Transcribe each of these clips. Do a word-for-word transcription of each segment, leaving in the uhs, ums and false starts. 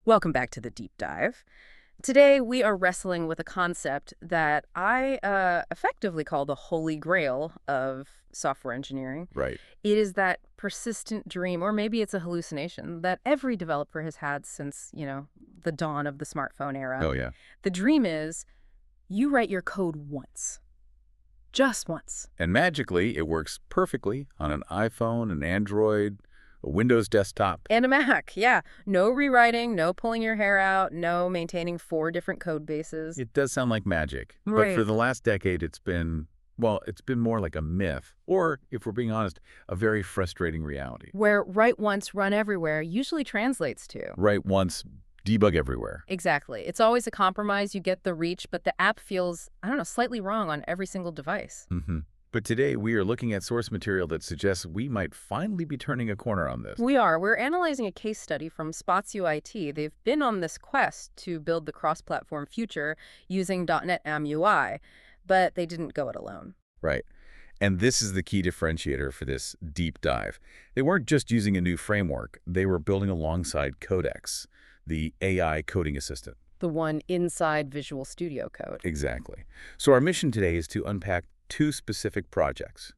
Welcome back to the deep dive. Today, we are wrestling with a concept that I uh, effectively call the holy grail of software engineering. Right. It is that persistent dream, or maybe it's a hallucination, that every developer has had since, you know, the dawn of the smartphone era. Oh, yeah. The dream is you write your code once, just once. And magically, it works perfectly on an iPhone, an Android, a Windows desktop. And a Mac, yeah. No rewriting, no pulling your hair out, no maintaining four different code bases. It does sound like magic. But Right. for the last decade, it's been, well, it's been more like a myth. Or, if we're being honest, a very frustrating reality. Where write once, run everywhere usually translates to. Write once, debug everywhere. Exactly. It's always a compromise. You get the reach, but the app feels, I don't know, slightly wrong on every single device. Mm-hmm. But today, we are looking at source material that suggests we might finally be turning a corner on this. We are. We're analyzing a case study from Spazio I T. They've been on this quest to build the cross-platform future using .NET M U I, but they didn't go it alone. Right. And this is the key differentiator for this deep dive. They weren't just using a new framework. They were building alongside Codex, the A I coding assistant. The one inside Visual Studio Code. Exactly. So our mission today is to unpack two specific projects,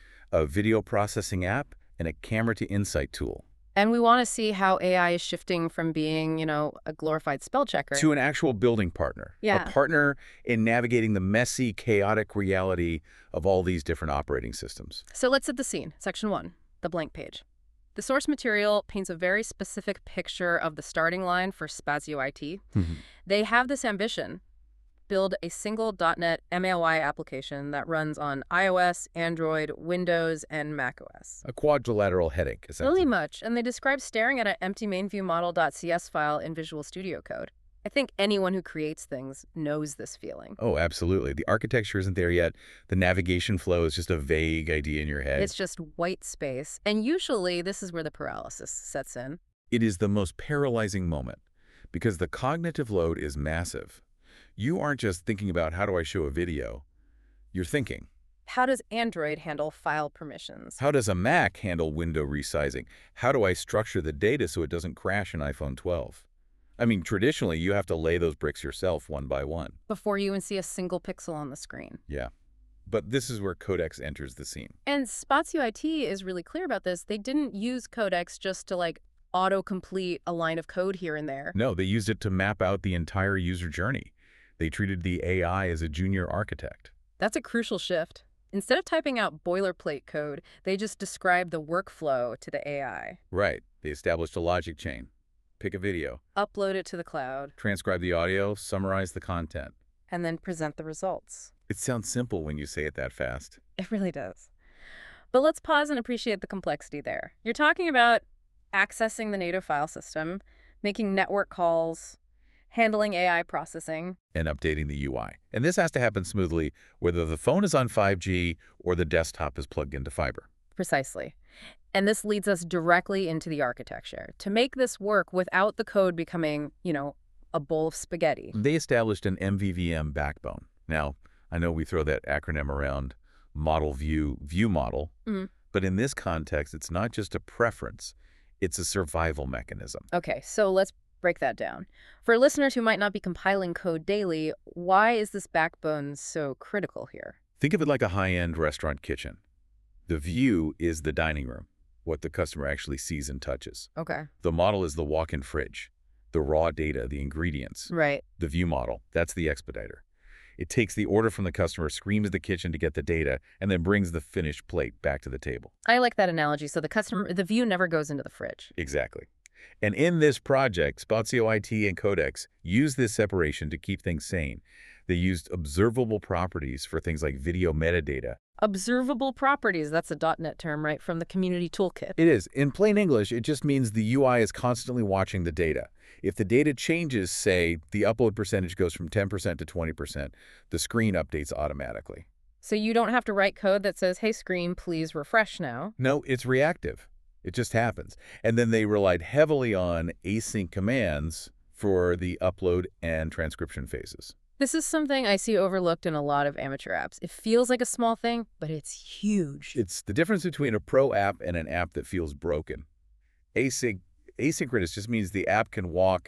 a video processing app and a camera-to-insight tool. And we want to see how A I is shifting from being, you know, a glorified spell checker. To an actual building partner. Yeah. A partner in navigating the messy, chaotic reality of all these different operating systems. So let's set the scene. Section one, the blank page. The source material paints a very specific picture of the starting line for Spazio I T. They have this ambition: build a single .NET M A U I application that runs on iOS, Android, Windows, and macOS. A quadrilateral headache, essentially. Really much, and they describe staring at an empty mainviewModel.cs file in Visual Studio Code. I think anyone who creates things knows this feeling. Oh, absolutely. The architecture isn't there yet. The navigation flow is just a vague idea in your head. It's just white space, and usually this is where the paralysis sets in. It is the most paralyzing moment because the cognitive load is massive. You aren't just thinking about how do I show a video. You're thinking, How does Android handle file permissions? how does a Mac handle window resizing? How do I structure the data so it doesn't crash in iPhone twelve? I mean, traditionally, you have to lay those bricks yourself one by one. Before you even see a single pixel on the screen. Yeah. But this is where Codex enters the scene. And Spazio I T is really clear about this. They didn't use Codex just to, like, auto-complete a line of code here and there. No, they used it to map out the entire user journey. They treated the A I as a junior architect. That's a crucial shift. Instead of typing out boilerplate code, they just described the workflow to the A I. Right. They established a logic chain. Pick a video, Upload it to the cloud, transcribe the audio, summarize the content. and then present the results. It sounds simple when you say it that fast. It really does. But let's pause and appreciate the complexity there. You're talking about accessing the native file system, making network calls, handling A I processing. And updating the U I. And this has to happen smoothly whether the phone is on five G or the desktop is plugged into fiber. Precisely. And this leads us directly into the architecture. To make this work without the code becoming, you know, a bowl of spaghetti. They established an M V V M backbone. Now, I know we throw that acronym around, model view, view model, Mm. but in this context, it's not just a preference, it's a survival mechanism. Okay, so let's break that down. For listeners who might not be compiling code daily, why is this backbone so critical here? Think of it like a high-end restaurant kitchen. The view is the dining room, what the customer actually sees and touches. Okay. The model is the walk-in fridge, the raw data, the ingredients. Right. The view model, that's the expediter. It takes the order from the customer, screams the kitchen to get the data, and then brings the finished plate back to the table. I like that analogy. So the customer, the view never goes into the fridge. Exactly. And in this project, Spazio I T and Codex used this separation to keep things sane. They used observable properties for things like video metadata. Observable properties, that's a .NET term, right, from the community toolkit. It is. In plain English, it just means the U I is constantly watching the data. If the data changes, say, the upload percentage goes from ten percent to twenty percent, the screen updates automatically. So you don't have to write code that says, hey, screen, please refresh now. No, it's reactive. It just happens. And then they relied heavily on async commands for the upload and transcription phases. This is something I see overlooked in a lot of amateur apps. It feels like a small thing, but it's huge. It's the difference between a pro app and an app that feels broken. Async, asynchronous just means the app can walk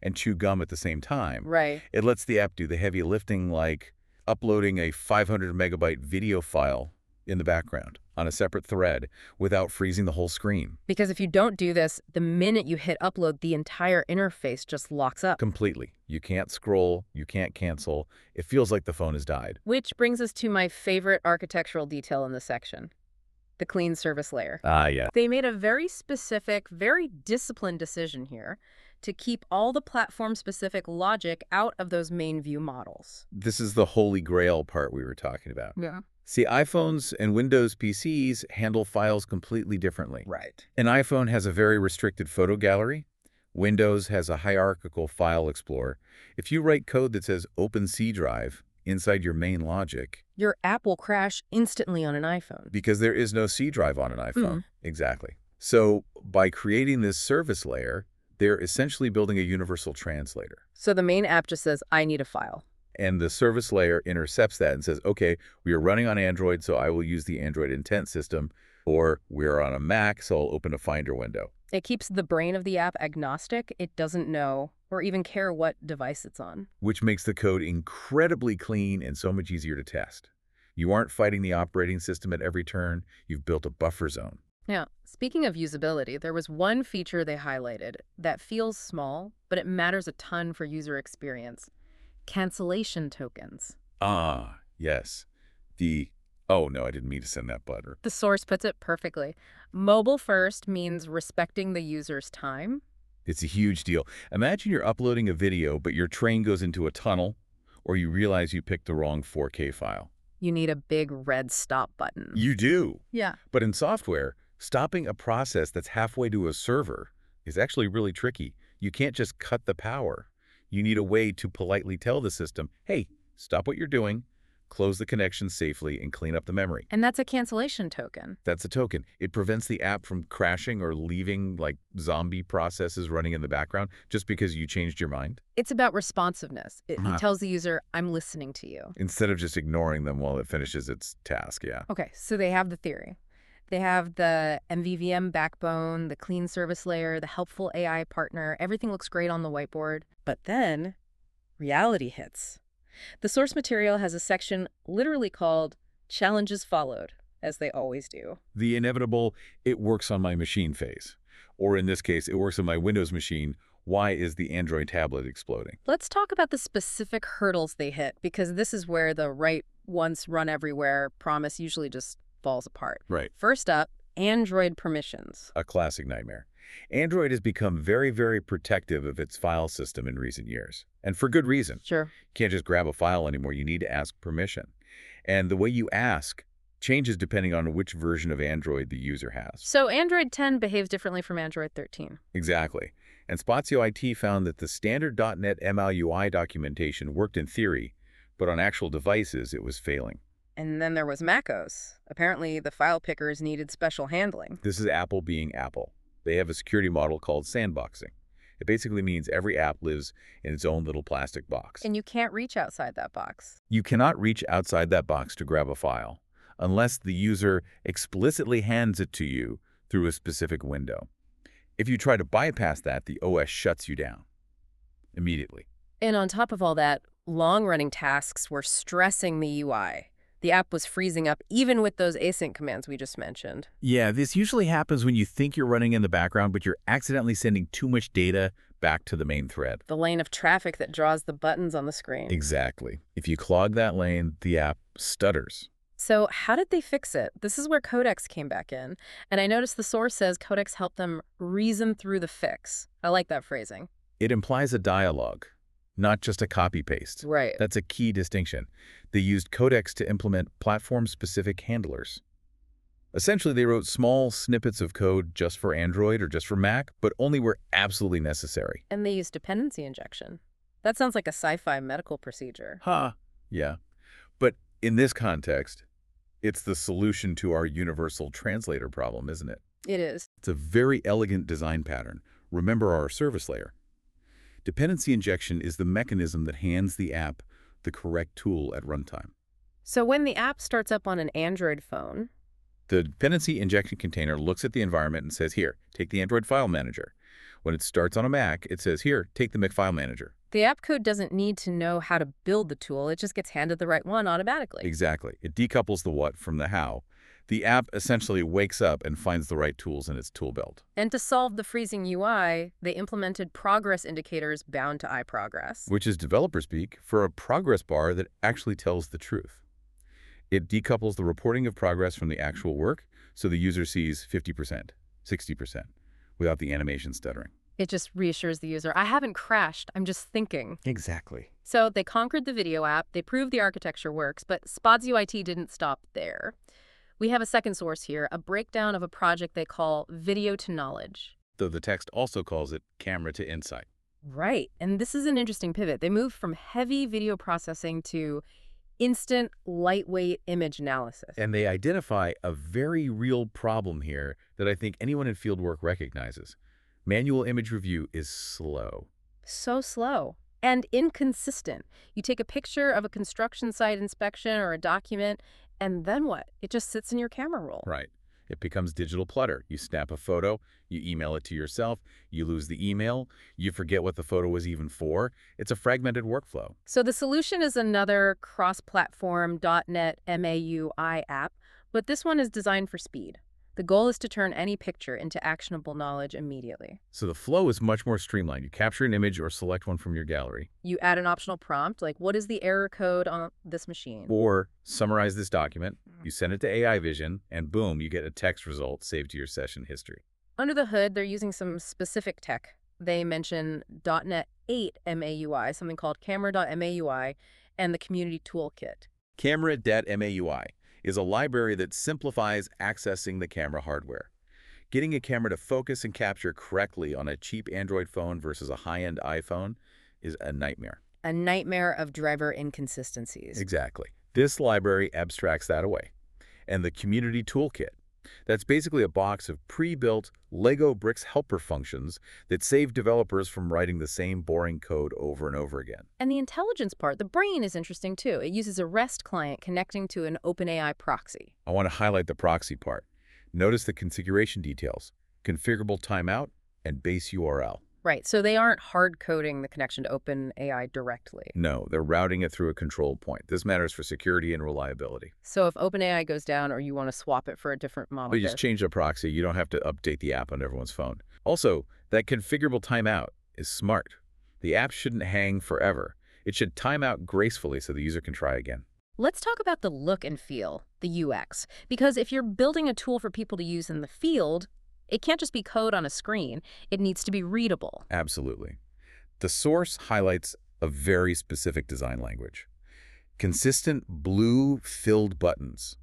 and chew gum at the same time. Right. It lets the app do the heavy lifting, like uploading a five hundred megabyte video file in the background on a separate thread without freezing the whole screen. Because if you don't do this, the minute you hit upload, the entire interface just locks up. Completely. You can't scroll, you can't cancel. It feels like the phone has died. Which brings us to my favorite architectural detail in this section, the clean service layer. Ah, yeah. They made a very specific, very disciplined decision here to keep all the platform-specific logic out of those main view models. This is the holy grail part we were talking about. Yeah. See, iPhones and Windows P Cs handle files completely differently. Right. An iPhone has a very restricted photo gallery. Windows has a hierarchical file explorer. If you write code that says Open C Drive inside your main logic, your app will crash instantly on an iPhone. Because there is no C drive on an iPhone. Mm. Exactly. So by creating this service layer, they're essentially building a universal translator. So the main app just says, I need a file. And the service layer intercepts that and says, okay, we are running on Android, so I will use the Android intent system. Or we're on a Mac, so I'll open a Finder window. It keeps the brain of the app agnostic. It doesn't know or even care what device it's on. Which makes the code incredibly clean and so much easier to test. You aren't fighting the operating system at every turn. You've built a buffer zone. Now, speaking of usability, there was one feature they highlighted that feels small, but it matters a ton for user experience. Cancellation tokens. Ah, yes. The, oh no, I didn't mean to send that butter. The source puts it perfectly. Mobile first means respecting the user's time. It's a huge deal. Imagine you're uploading a video, but your train goes into a tunnel, or you realize you picked the wrong four K file. You need a big red stop button. You do. Yeah. But in software, stopping a process that's halfway to a server is actually really tricky. You can't just cut the power. You need a way to politely tell the system, hey, stop what you're doing, close the connection safely, and clean up the memory. And that's a cancellation token. That's a token. It prevents the app from crashing or leaving like zombie processes running in the background just because you changed your mind. It's about responsiveness. It Uh-huh. tells the user, I'm listening to you. Instead of just ignoring them while it finishes its task, yeah. Okay, so they have the theory. They have the M V V M backbone, the clean service layer, the helpful A I partner. Everything looks great on the whiteboard. But then reality hits. The source material has a section literally called Challenges Followed, as they always do. The inevitable, it works on my machine phase. Or in this case, it works on my Windows machine. Why is the Android tablet exploding? Let's talk about the specific hurdles they hit, because this is where the right once run everywhere promise usually just falls apart. Right. First up, Android permissions. A classic nightmare. Android has become very, very protective of its file system in recent years. And for good reason. Sure. You can't just grab a file anymore. You need to ask permission. And the way you ask changes depending on which version of Android the user has. So Android ten behaves differently from Android thirteen. Exactly. And Spazio I T found that the standard dot net M L U I documentation worked in theory, but on actual devices it was failing. And then there was macOS. Apparently, the file pickers needed special handling. This is Apple being Apple. They have a security model called sandboxing. It basically means every app lives in its own little plastic box. And you can't reach outside that box. You cannot reach outside that box to grab a file unless the user explicitly hands it to you through a specific window. If you try to bypass that, the O S shuts you down immediately. And on top of all that, long-running tasks were stressing the U I. The app was freezing up even with those async commands we just mentioned. Yeah, this usually happens when you think you're running in the background, but you're accidentally sending too much data back to the main thread. The lane of traffic that draws the buttons on the screen. Exactly. If you clog that lane, the app stutters. So how did they fix it? This is where Codex came back in. And I noticed the source says Codex helped them reason through the fix. I like that phrasing. It implies a dialogue, not just a copy-paste. Right. That's a key distinction. They used Codex to implement platform-specific handlers. Essentially, they wrote small snippets of code just for Android or just for Mac, but only where absolutely necessary. And they used dependency injection. That sounds like a sci-fi medical procedure. Huh. Yeah. But in this context, it's the solution to our universal translator problem, isn't it? It is. It's a very elegant design pattern. Remember our service layer. Dependency injection is the mechanism that hands the app the correct tool at runtime. So when the app starts up on an Android phone, The dependency injection container looks at the environment and says, here, take the Android file manager. When it starts on a Mac, it says, here, take the Mac file manager. The app code doesn't need to know how to build the tool. It just gets handed the right one automatically. Exactly. It decouples the what from the how. The app essentially wakes up and finds the right tools in its tool belt. And to solve the freezing U I, they implemented progress indicators bound to iProgress. Which is developer speak for a progress bar that actually tells the truth. It decouples the reporting of progress from the actual work, so the user sees fifty percent, sixty percent, without the animation stuttering. It just reassures the user, I haven't crashed, I'm just thinking. Exactly. So they conquered the video app, they proved the architecture works, but Spazio I T didn't stop there. We have a second source here, a breakdown of a project they call Video to Knowledge. Though the text also calls it Camera to Insight. Right, and this is an interesting pivot. They moved from heavy video processing to instant, lightweight image analysis. And they identify a very real problem here that I think anyone in fieldwork recognizes. Manual image review is slow. So slow and inconsistent. You take a picture of a construction site inspection or a document, and then what? It just sits in your camera roll. Right. It becomes digital clutter. You snap a photo, you email it to yourself, you lose the email, you forget what the photo was even for. It's a fragmented workflow. So the solution is another cross-platform .NET M A U I app, but this one is designed for speed. The goal is to turn any picture into actionable knowledge immediately. So the flow is much more streamlined. You capture an image or select one from your gallery. You add an optional prompt, like what is the error code on this machine? Or summarize this document, you send it to A I Vision, and boom, you get a text result saved to your session history. Under the hood, they're using some specific tech. They mention .NET eight M A U I, something called Camera dot M A U I, and the Community Toolkit. Camera dot M A U I is a library that simplifies accessing the camera hardware. Getting a camera to focus and capture correctly on a cheap Android phone versus a high-end iPhone is a nightmare. A nightmare of driver inconsistencies. Exactly. This library abstracts that away. And the Community Toolkit. That's basically a box of pre-built Lego bricks helper functions that save developers from writing the same boring code over and over again. And the intelligence part, the brain, is interesting too. It uses a REST client connecting to an OpenAI proxy. I want to highlight the proxy part. Notice the configuration details, configurable timeout, and base U R L. Right, so they aren't hard-coding the connection to OpenAI directly. No, they're routing it through a control point. This matters for security and reliability. So if OpenAI goes down or you want to swap it for a different model. But you just change the proxy. You don't have to update the app on everyone's phone. Also, that configurable timeout is smart. The app shouldn't hang forever. It should time out gracefully so the user can try again. Let's talk about the look and feel, the U X. Because if you're building a tool for people to use in the field, it can't just be code on a screen. It needs to be readable. Absolutely. The source highlights a very specific design language. Consistent blue filled buttons.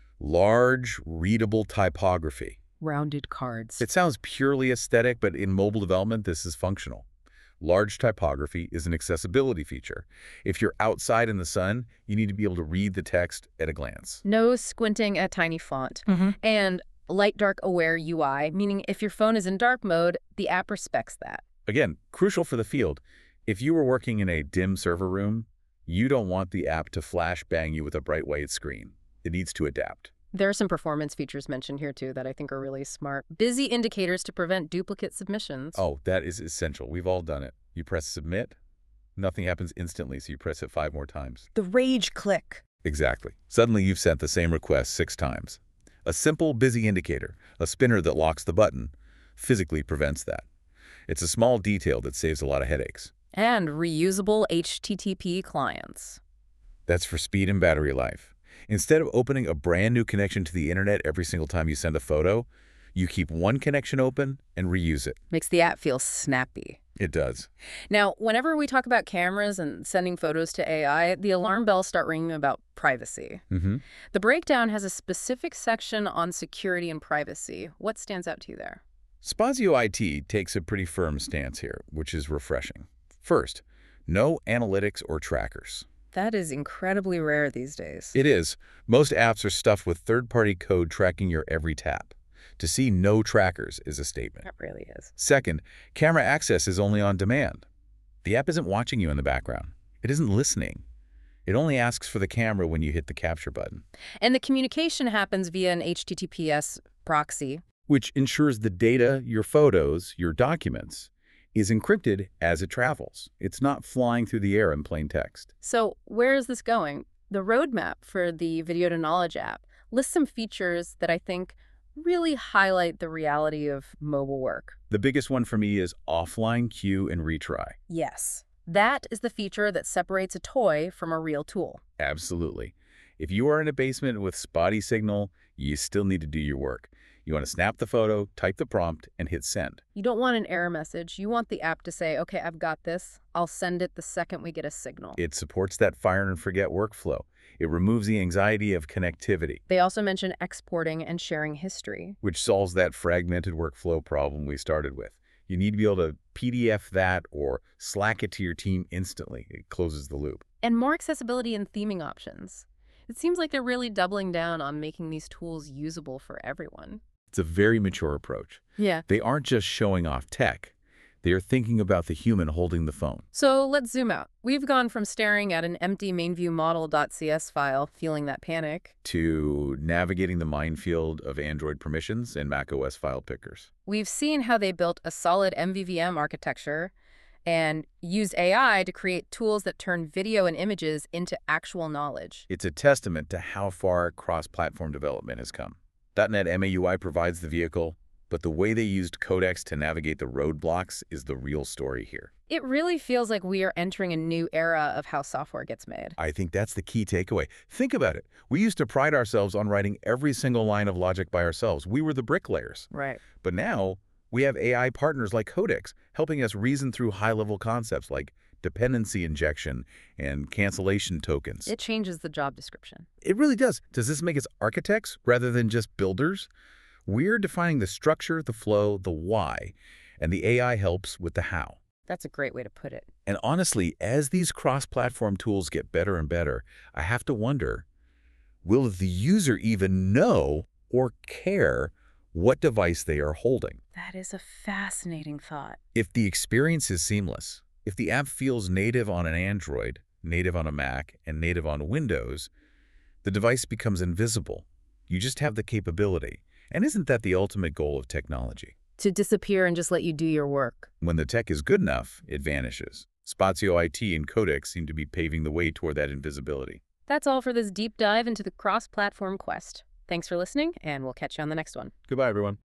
Large, readable typography. Rounded cards. It sounds purely aesthetic, but in mobile development, this is functional. Large typography is an accessibility feature. If you're outside in the sun, you need to be able to read the text at a glance. No squinting at tiny font. Mm-hmm. And light-dark aware U I, meaning if your phone is in dark mode, the app respects that. Again, crucial for the field. If you were working in a dim server room, you don't want the app to flash bang you with a bright white screen. It needs to adapt. There are some performance features mentioned here, too, that I think are really smart. Busy indicators to prevent duplicate submissions. Oh, that is essential. We've all done it. You press submit, nothing happens instantly, so you press it five more times. The rage click. Exactly. Suddenly you've sent the same request six times. A simple busy indicator, a spinner that locks the button, physically prevents that. It's a small detail that saves a lot of headaches. And reusable H T T P clients. That's for speed and battery life. Instead of opening a brand new connection to the internet every single time you send a photo, you keep one connection open and reuse it. Makes the app feel snappy. It does. Now, whenever we talk about cameras and sending photos to A I, the alarm bells start ringing about privacy. Mm-hmm. The breakdown has a specific section on security and privacy. What stands out to you there? Spazio I T takes a pretty firm stance here, which is refreshing. First, no analytics or trackers. That is incredibly rare these days. It is. Most apps are stuffed with third-party code tracking your every tap. To see no trackers is a statement. That really is. Second, camera access is only on demand. The app isn't watching you in the background. It isn't listening. It only asks for the camera when you hit the capture button, And the communication happens via an H T T P S proxy. which ensures the data, your photos, your documents, is encrypted as it travels. It's not flying through the air in plain text. So where is this going? The roadmap for the Video to Knowledge app lists some features that I think really highlight the reality of mobile work. The biggest one for me is offline queue and retry. Yes, that is the feature that separates a toy from a real tool. Absolutely. If you are in a basement with spotty signal, you still need to do your work. You want to snap the photo, type the prompt, and hit send. You don't want an error message. You want the app to say, okay, I've got this. I'll send it the second we get a signal. It supports that fire and forget workflow. It removes the anxiety of connectivity, They also mention exporting and sharing history. which solves that fragmented workflow problem we started with. You need to be able to P D F that or Slack it to your team instantly. It closes the loop. And more accessibility and theming options. It seems like they're really doubling down on making these tools usable for everyone. It's a very mature approach. Yeah. They aren't just showing off tech. They are thinking about the human holding the phone. So let's zoom out. We've gone from staring at an empty mainviewModel.cs file, feeling that panic. To navigating the minefield of Android permissions and macOS file pickers. We've seen how they built a solid M V V M architecture and used A I to create tools that turn video and images into actual knowledge. It's a testament to how far cross-platform development has come. dot net M A U I provides the vehicle, but the way they used Codex to navigate the roadblocks is the real story here. It really feels like we are entering a new era of how software gets made. I think that's the key takeaway. Think about it. We used to pride ourselves on writing every single line of logic by ourselves. We were the bricklayers. Right. But now, we have A I partners like Codex helping us reason through high-level concepts like dependency injection and cancellation tokens. It changes the job description. It really does. Does this make us architects rather than just builders? We're defining the structure, the flow, the why, and the A I helps with the how. That's a great way to put it. And honestly, as these cross-platform tools get better and better, I have to wonder, will the user even know or care what device they are holding? That is a fascinating thought. If the experience is seamless, if the app feels native on an Android, native on a Mac, and native on Windows, the device becomes invisible. You just have the capability. And isn't that the ultimate goal of technology? To disappear and just let you do your work. When the tech is good enough, it vanishes. Spazio I T and Codex seem to be paving the way toward that invisibility. That's all for this deep dive into the cross-platform quest. Thanks for listening, and we'll catch you on the next one. Goodbye, everyone.